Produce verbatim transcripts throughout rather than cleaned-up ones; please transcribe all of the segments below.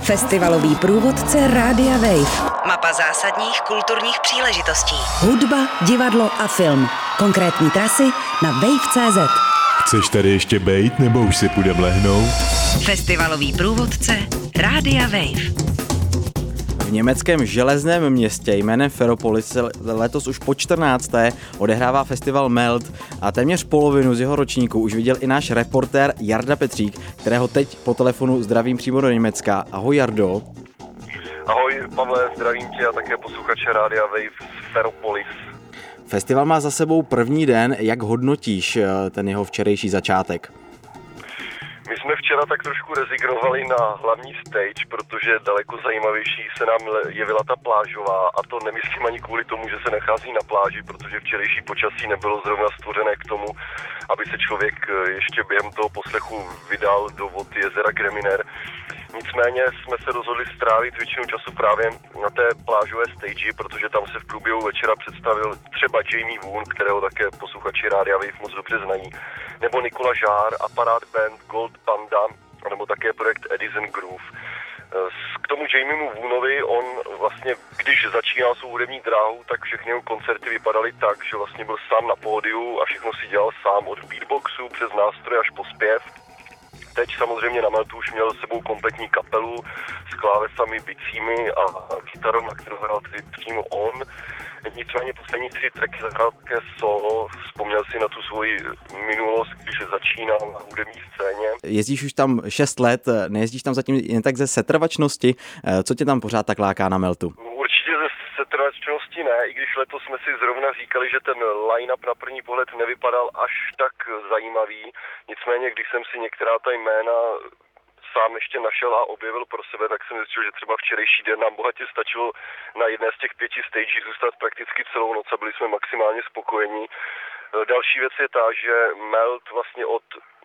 Festivalový průvodce Rádia Wave. Mapa zásadních kulturních příležitostí. Hudba, divadlo a film. Konkrétní trasy na wave tečka cé zet. Chceš tady ještě bejt, nebo už si půjdem lehnout? Festivalový průvodce Rádia Wave. V německém železném městě jménem Ferropolis se letos už po čtrnácté odehrává festival Melt a téměř polovinu z jeho ročníků už viděl i náš reportér Jarda Petřík, kterého teď po telefonu zdravím přímo do Německa. Ahoj Jardo. Ahoj Pavle, zdravím tě a také posluchače Rádia Wave z Ferropolis. Festival má za sebou první den, jak hodnotíš ten jeho včerejší začátek? My jsme včera tak trošku rezignovali na hlavní stage, protože daleko zajímavější se nám jevila ta plážová a to nemyslím ani kvůli tomu, že se nachází na pláži, protože včerejší počasí nebylo zrovna stvořené k tomu, aby se člověk ještě během toho poslechu vydal do vod jezera Greminer. Nicméně jsme se rozhodli strávit většinu času právě na té plážové stage, protože tam se v průběhu večera představil třeba Jamie Woon, kterého také posluchači Rádia Wave moc dobře znají, nebo Nikola Žár, Aparát Band, Gold Panda, nebo také projekt Edison Groove. K tomu Jamiemu Woonovi, on vlastně, když začínal svou hudební dráhu, tak všechny jeho koncerty vypadaly tak, že vlastně byl sám na pódiu a všechno si dělal sám od beatboxu přes nástroje až po zpěv. Teď samozřejmě na Meltu už měl s sebou kompletní kapelu s klávesami, bicími a kytarou, na kterou hrál přímo on. Nicméně poslední tři tracky zahrál také solo, vzpomněl si na tu svoji minulost, když začínal na hudební scéně. Jezdíš už tam šest let, nejezdíš tam zatím jen tak ze setrvačnosti, co tě tam pořád tak láká na Meltu? Určitě ze setrvačnosti ne, i když letos jsme si zrovna říkali, že ten line-up na první pohled nevypadal až tak zajímavý, nicméně když jsem si některá ta jména sám ještě našel a objevil pro sebe, tak jsem zjistil, že třeba včerejší den nám bohatě stačilo na jedné z těch pěti stagí zůstat prakticky celou noc a byli jsme maximálně spokojení. Další věc je ta, že Melt vlastně od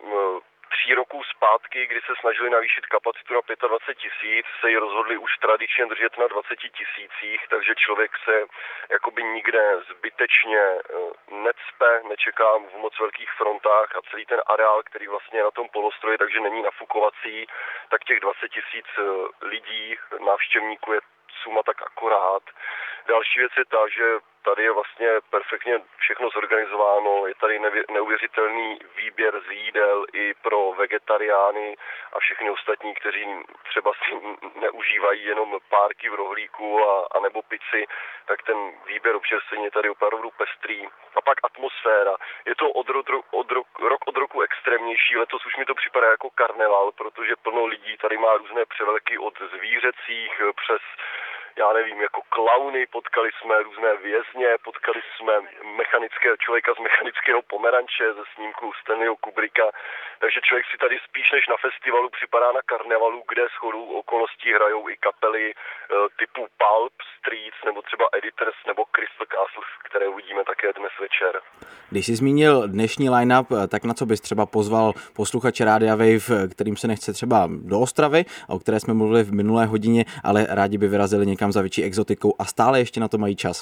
tří roků zpátky, kdy se snažili navýšit kapacitu na dvacet pět tisíc, se ji rozhodli už tradičně držet na dvaceti tisících, takže člověk se jakoby nikde zbytečně necpe, nečeká v moc velkých frontách a celý ten areál, který vlastně je na tom polostroji, takže není nafukovací, tak těch dvacet tisíc lidí, návštěvníků je suma tak akorát. Další věc je ta, že tady je vlastně perfektně všechno zorganizováno, je tady neuvěřitelný výběr z jídel i pro vegetariány a všechny ostatní, kteří třeba si neužívají jenom párky v rohlíku a, a nebo pici, tak ten výběr občerstvení je tady opravdu pestrý. A pak atmosféra. Je to od, od, od, rok od roku extrémnější, letos už mi to připadá jako karneval, protože plno lidí tady má různé převleky od zvířecích přes já nevím, jako klauny, potkali jsme různé vězně, potkali jsme mechanického člověka z mechanického pomeranče ze snímku Stanleyho Kubricka, takže člověk si tady spíš než na festivalu připadá na karnevalu, kde shodou okolností hrajou i kapely typu Pulp Streets nebo třeba Editors nebo Crystal Castles, které uvidíme také dnes večer. Když jsi zmínil dnešní line-up, tak na co bys třeba pozval posluchače Rádia Wave, kterým se nechce třeba do Ostravy, o které jsme mluvili v minulé hodině, ale rádi by vyrazili někam za větší exotikou a stále ještě na to mají čas?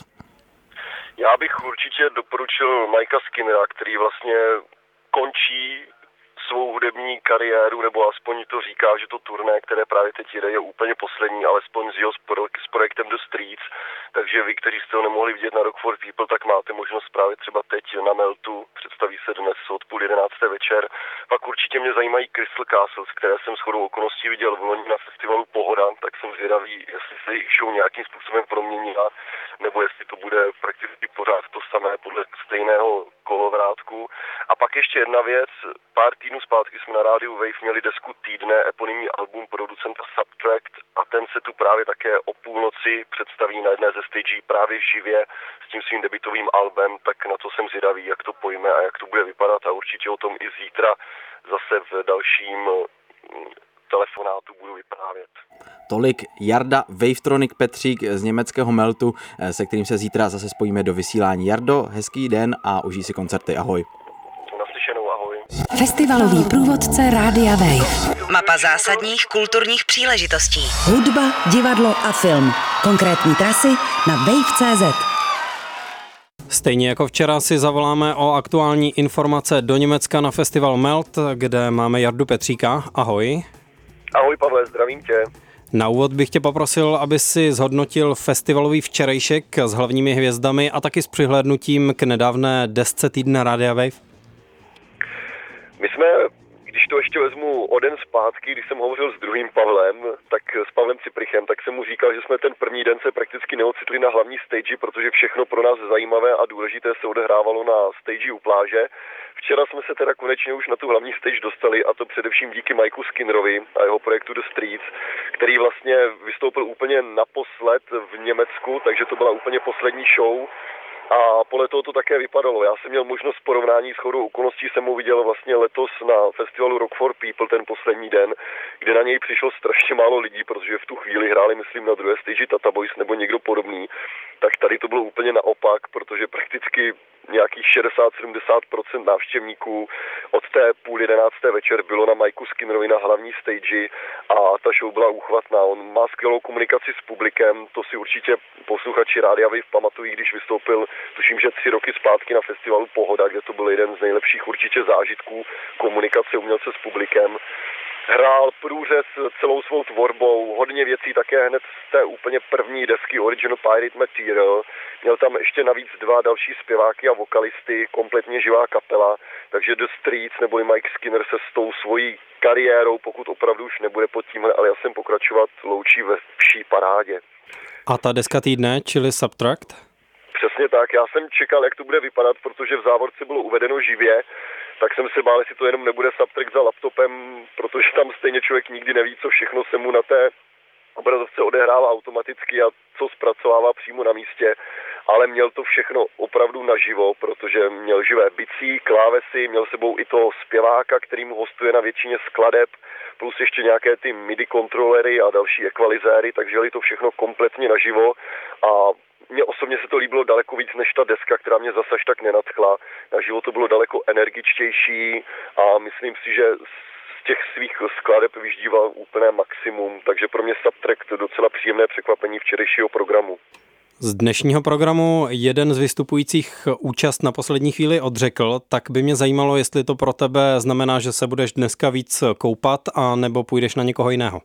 Já bych určitě doporučil Mikea Skinnera, který vlastně končí svou hudební kariéru, nebo aspoň to říká, že to turné, které právě teď jde, je úplně poslední, alespoň s jeho s projektem The Streets, takže vy, kteří jste ho nemohli vidět na Rock for People, tak máte možnost právě třeba teď na Meltu, představí se dnes od půl jedenácté večer. Pak určitě mě zajímají Crystal Castles, které jsem shodou okolností viděl v loni na festivalu Pohoda, tak jsem zvědavý, jestli se jejich show nějakým způsobem proměnila, nebo jestli to bude prakticky pořád to samé podle stejného kolovrátku. A pak ještě jedna věc, pár týdnů zpátky jsme na rádiu Wave měli desku týdne, eponymní album producenta Subtract a ten se tu právě také o půlnoci představí na jedné ze stagí právě živě s tím svým debutovým albem, tak na to jsem zvědavý, jak to pojme a jak to bude vypadat a určitě o tom i zítra zase v dalším telefonátu budu vyprávět. Tolik Jarda Wavetronic Petřík z německého Meltu, se kterým se zítra zase spojíme do vysílání. Jardo, hezký den a užij si koncerty. Ahoj. Naslyšenou, ahoj. Festivalový průvodce Rádia Wave. Mapa zásadních kulturních příležitostí. Hudba, divadlo a film. Konkrétní trasy na wave tečka cé zet. Stejně jako včera si zavoláme o aktuální informace do Německa na festival Melt, kde máme Jardu Petříka. Ahoj. Ahoj Pavle, zdravím tě. Na úvod bych tě poprosil, aby si zhodnotil festivalový včerejšek s hlavními hvězdami a taky s přihlédnutím k nedávné desce týdne Rádia Wave. My jsme, když to ještě vezmu o den zpátky, když jsem hovořil s druhým Pavlem, tak s Pavlem Ciprichem, tak jsem mu říkal, že jsme ten první den se prakticky neocitli na hlavní stage, protože všechno pro nás zajímavé a důležité se odehrávalo na stage u pláže. Včera jsme se teda konečně už na tu hlavní stage dostali, a to především díky Mikeu Skinnerovi a jeho projektu The Streets, který vlastně vystoupil úplně naposled v Německu, takže to byla úplně poslední show. A podle toho to také vypadalo. Já jsem měl možnost porovnání s shodou okolností, jsem ho viděl vlastně letos na festivalu Rock for People ten poslední den, kde na něj přišlo strašně málo lidí, protože v tu chvíli hráli, myslím, na druhé stage Tata Boys nebo někdo podobný. Tak tady to bylo úplně naopak, protože prakticky nějakých šedesát až sedmdesát procent návštěvníků od té půl jedenácté večer bylo na Mikeu Skinnerovi na hlavní stage a ta show byla úchvatná. On má skvělou komunikaci s publikem, to si určitě posluchači Rádia Wave pamatují, když vystoupil, tuším, že tři roky zpátky na festivalu Pohoda, kde to byl jeden z nejlepších určitě zážitků komunikace umělce s publikem. Hrál průřez celou svou tvorbou, hodně věcí také hned z té úplně první desky Original Pirate Material. Měl tam ještě navíc dva další zpěváky a vokalisty, kompletně živá kapela, takže The Streets nebo i Mike Skinner se s tou svojí kariérou, pokud opravdu už nebude pod tímhle aliasem pokračovat, loučí ve vší parádě. A ta deska týdne, čili Subtract? Přesně tak, já jsem čekal, jak to bude vypadat, protože v závorce bylo uvedeno živě, tak jsem se bál, jestli to jenom nebude Subtract za laptopem, protože tam stejně člověk nikdy neví, co všechno se mu na té obrazovce odehrává automaticky a co zpracovává přímo na místě, ale měl to všechno opravdu naživo, protože měl živé bicí, klávesy, měl sebou i toho zpěváka, který mu hostuje na většině skladeb, plus ještě nějaké ty MIDI kontrolery a další ekvalizéry, takže jeli to všechno kompletně naživo a mně osobně se to líbilo daleko víc než ta deska, která mě zase až tak nenadchla. Naživo to bylo daleko energičtější a myslím si, že z těch svých skladeb vyždíval úplné maximum, takže pro mě Subtract docela příjemné překvapení včerejšího programu. Z dnešního programu jeden z vystupujících účast na poslední chvíli odřekl, tak by mě zajímalo, jestli to pro tebe znamená, že se budeš dneska víc koupat a nebo půjdeš na někoho jiného.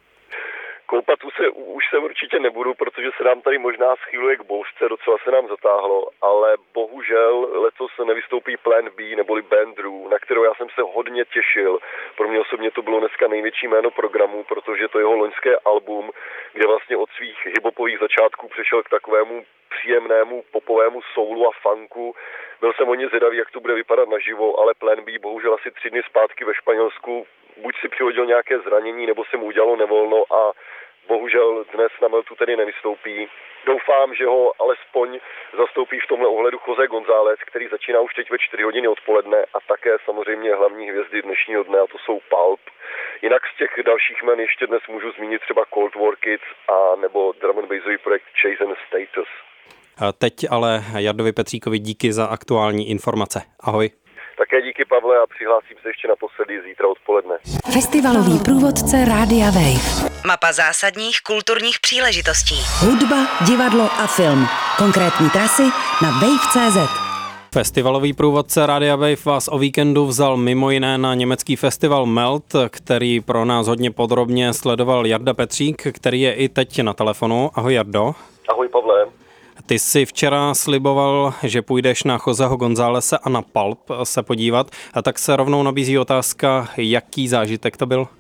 Koupat se už se určitě nebudu, protože se nám tady možná schýluje k bouřce, docela se nám zatáhlo, ale bohužel letos nevystoupí Plan B neboli Band Drew, na kterou já jsem se hodně těšil. Pro mě osobně to bylo dneska největší jméno programu, protože to jeho loňské album, kde vlastně od svých hiphopových začátků přešel k takovému příjemnému popovému soulu a funku. Byl jsem hodně zvědavý, jak to bude vypadat naživo, ale Plan B bohužel asi tři dny zpátky ve Španělsku buď si přihodil nějaké zranění, nebo se mu udělalo nevolno a bohužel dnes na Meltu tedy nevystoupí. Doufám, že ho alespoň zastoupí v tomhle ohledu Jose González, který začíná už teď ve čtyři hodiny odpoledne a také samozřejmě hlavní hvězdy dnešního dne, a to jsou Pulp. Jinak z těch dalších jmen ještě dnes můžu zmínit třeba Cold War Kids a nebo drum and bassový projekt Chase and Status. A teď ale Jardovi Petříkovi díky za aktuální informace. Ahoj. Také díky, Pavle, a přihlásím se ještě naposledy zítra odpoledne. Festivalový průvodce Rádia Wave. Mapa zásadních kulturních příležitostí. Hudba, divadlo a film. Konkrétní trasy na wave tečka cé zet. Festivalový průvodce Rádia Wave vás o víkendu vzal mimo jiné na německý festival Melt, který pro nás hodně podrobně sledoval Jarda Petřík, který je i teď na telefonu. Ahoj, Jardo. Ahoj, Pavle. Ty jsi včera sliboval, že půjdeš na Joseho Gonzálese a na Pulp se podívat, a tak se rovnou nabízí otázka, jaký zážitek to byl?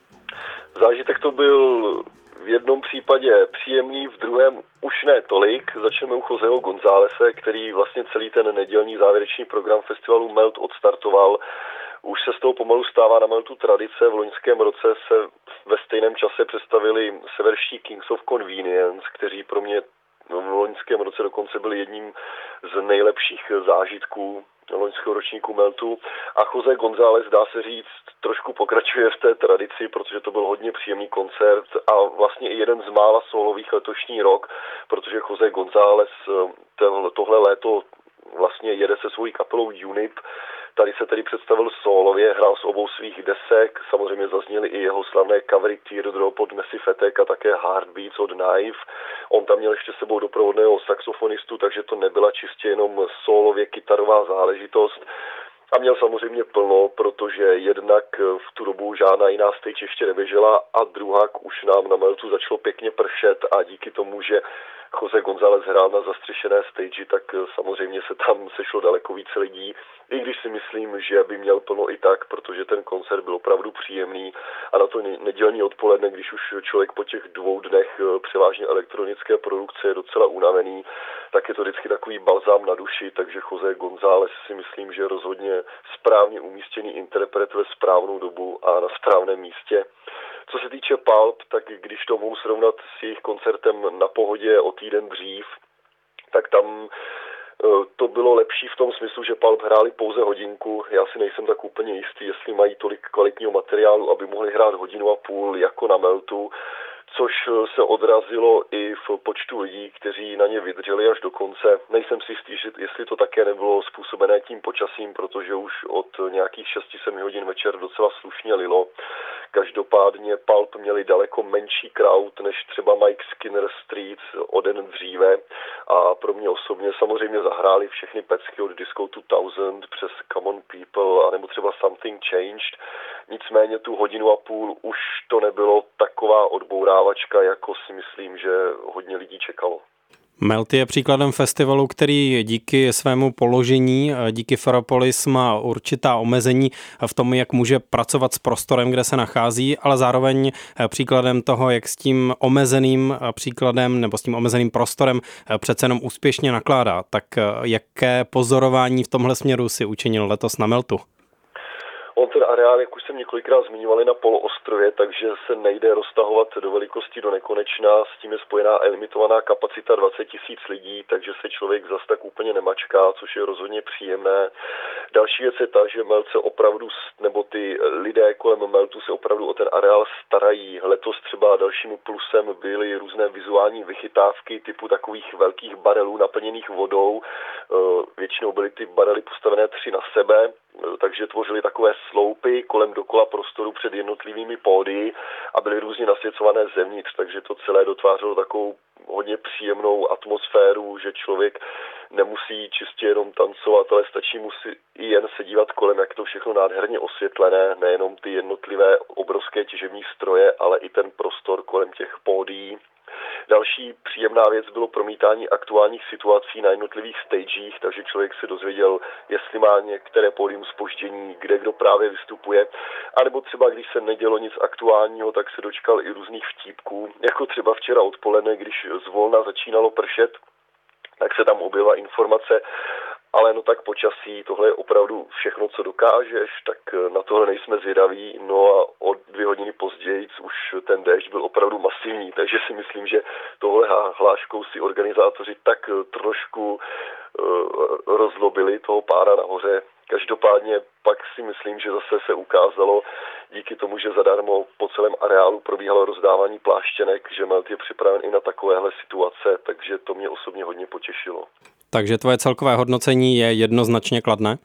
Zážitek to byl v jednom případě příjemný, v druhém už ne tolik. Začneme u Joseho Gonzálese, který vlastně celý ten nedělní závěrečný program festivalu Melt odstartoval. Už se z toho pomalu stává na Meltu tradice. V loňském roce se ve stejném čase představili severští Kings of Convenience, kteří pro mě v loňském roce dokonce byli jedním z nejlepších zážitků loňského ročníku Meltu. A Jose González, dá se říct, trošku pokračuje v té tradici, protože to byl hodně příjemný koncert a vlastně i jeden z mála solových letošní rok, protože Jose González tohle léto vlastně jede se svojí kapelou Unip. Tady se tedy představil sólově, hrál s obou svých desek, samozřejmě zazněly i jeho slavné covery Teardrop od Massive Attack a také Heartbeats od Knife. On tam měl ještě sebou doprovodného saxofonistu, takže to nebyla čistě jenom sólově kytarová záležitost. A měl samozřejmě plno, protože jednak v tu dobu žádná jiná stage ještě neběžela a druhák už nám na Meltu začalo pěkně pršet a díky tomu, že Jose González hrál na zastřešené stage, tak samozřejmě se tam sešlo daleko více lidí, i když si myslím, že by měl plno i tak, protože ten koncert byl opravdu příjemný a na to nedělní odpoledne, když už člověk po těch dvou dnech převážně elektronické produkce je docela unavený, tak je to vždycky takový balzám na duši, takže Jose González si myslím, že je rozhodně správně umístěný interpret ve správnou dobu a na správném místě. Co se týče Pulp, tak když to mohu srovnat s jejich koncertem Na pohodě o týden dřív, tak tam to bylo lepší v tom smyslu, že Pulp hráli pouze hodinku. Já si nejsem tak úplně jistý, jestli mají tolik kvalitního materiálu, aby mohli hrát hodinu a půl jako na Meltu, což se odrazilo i v počtu lidí, kteří na ně vydrželi až do konce. Nejsem si jistý, jestli to také nebylo způsobené tím počasím, protože už od nějakých šest sedm hodin večer docela slušně lilo. Každopádně Pulp měli daleko menší crowd než třeba Mike Skinner Streets o den dříve a pro mě osobně samozřejmě zahráli všechny pecky od Disco two thousand přes Come on People anebo třeba Something Changed. Nicméně tu hodinu a půl už to nebylo taková odbourávačka, jako si myslím, že hodně lidí čekalo. Melt je příkladem festivalu, který díky svému položení, díky Ferropolis má určitá omezení v tom, jak může pracovat s prostorem, kde se nachází, ale zároveň příkladem toho, jak s tím omezeným příkladem nebo s tím omezeným prostorem přece jenom úspěšně nakládá. Tak jaké pozorování v tomhle směru si učinil letos na Meltu? On ten areál, jak už jsem několikrát zmiňovali, na poloostrově, takže se nejde roztahovat do velikosti do nekonečna, s tím je spojená limitovaná kapacita dvacet tisíc lidí, takže se člověk zas tak úplně nemačká, což je rozhodně příjemné. Další věc je ta, že Melt se opravdu, nebo ty lidé kolem Meltu se opravdu o ten areál starají. Letos třeba dalšímu plusem byly různé vizuální vychytávky typu takových velkých barelů naplněných vodou. Většinou byly ty barely postavené tři na sebe, takže tvořily takové sloupy kolem dokola prostoru před jednotlivými pódii a byly různě nasvěcované zevnitř, takže to celé dotvářelo takovou hodně příjemnou atmosféru, že člověk nemusí čistě jenom tancovat, ale stačí mu si i jen se dívat kolem, jak to všechno nádherně osvětlené, nejenom ty jednotlivé obrovské těžební stroje, ale i ten prostor kolem těch pódií. Další příjemná věc bylo promítání aktuálních situací na jednotlivých stagech, takže člověk se dozvěděl, jestli má některé pódium zpoždění, kde kdo právě vystupuje. A nebo třeba, když se nedělo nic aktuálního, tak se dočkal i různých vtípků, jako třeba včera odpoledne, když zvolna začínalo pršet, tak se tam objevila informace, ale no tak počasí, tohle je opravdu všechno, co dokážeš, tak na tohle nejsme zvědaví. No a o dvě hodiny později už ten déšť byl opravdu masivní, takže si myslím, že tohle hláškou si organizátoři tak trošku uh, rozlobili toho pára nahoře. Každopádně pak si myslím, že zase se ukázalo, díky tomu, že zadarmo po celém areálu probíhalo rozdávání pláštěnek, že Melt je připraven i na takovéhle situace, takže to mě osobně hodně potěšilo. Takže tvoje celkové hodnocení je jednoznačně kladné?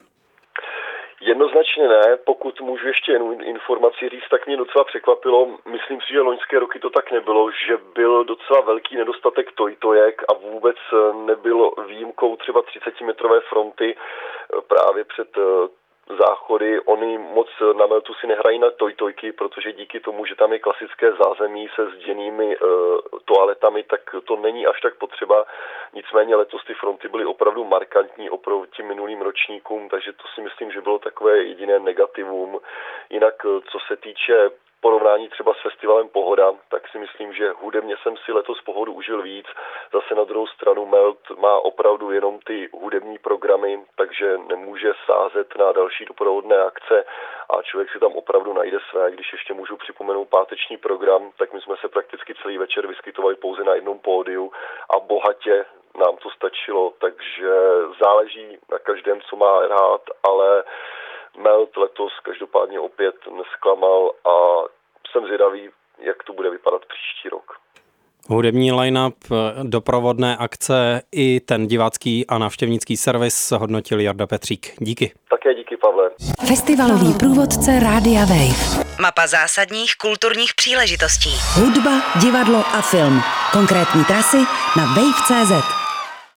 Jednoznačně ne, pokud můžu ještě jen informaci říct, tak mě docela překvapilo, myslím si, že loňské roky to tak nebylo, že byl docela velký nedostatek tojtojek a vůbec nebylo výjimkou třeba třicetimetrové fronty právě před záchody. Oni moc na Meltu si nehrají na tojtojky, protože díky tomu, že tam je klasické zázemí se zděnými e, toaletami, tak to není až tak potřeba. Nicméně letos ty fronty byly opravdu markantní oproti minulým ročníkům, takže to si myslím, že bylo takové jediné negativum. Jinak, co se týče porovnání třeba s festivalem Pohoda, tak si myslím, že hudebně jsem si letos Pohodu užil víc. Zase na druhou stranu Melt má opravdu jenom ty hudební programy, takže nemůže sázet na další doprovodné akce a člověk si tam opravdu najde své. Když ještě můžu připomenout páteční program, tak my jsme se prakticky celý večer vyskytovali pouze na jednom pódiu a bohatě nám to stačilo, takže záleží na každém, co má rád, ale Melt letos každopádně opět nesklamal a jsem zvědavý, jak to bude vypadat příští rok. Hudební line-up, doprovodné akce i ten divácký a návštěvnický servis hodnotil Jarda Petřík. Díky. Také díky, Pavle. Festivalový průvodce Rádia Wave. Mapa zásadních kulturních příležitostí. Hudba, divadlo a film. Konkrétní trasy na wave tečka cé zet.